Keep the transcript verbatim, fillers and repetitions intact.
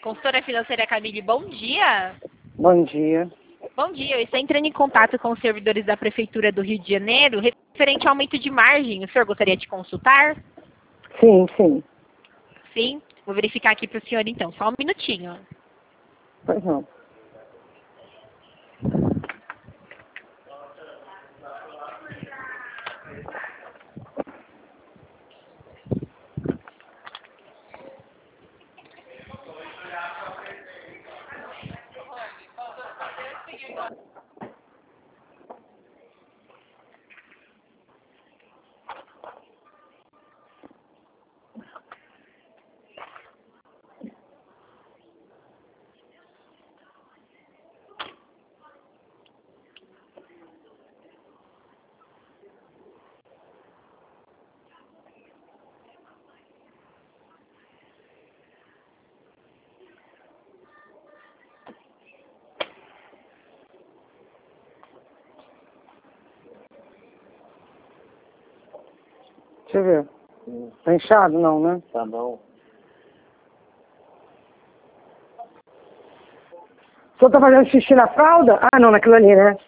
Consultora financeira Camille, bom dia. Bom dia. Bom dia, eu estou entrando em contato com os servidores da Prefeitura do Rio de Janeiro referente ao aumento de margem. O senhor gostaria de consultar? Sim, sim. Sim? Vou verificar aqui para o senhor então, só um minutinho. Pois não. Deixa eu ver. Tá inchado não, né? Tá bom. O senhor tá fazendo xixi na fralda? Ah, não, naquilo ali, né?